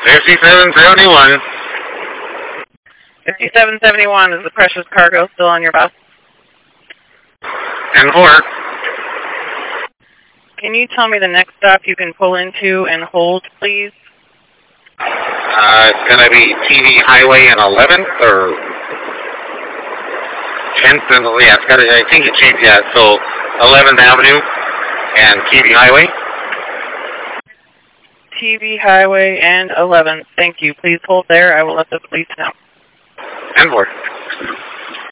5771. 5771, is the precious cargo still on your bus? 10-4. Can you tell me the next stop you can pull into and hold, please? It's going to be TV Highway and 11th, or 10th, and yeah, it's got to, I think it changed, yeah, so 11th Avenue and TV Highway. TV Highway and 11th. Thank you. Please hold there. I will let the police know. 10-4.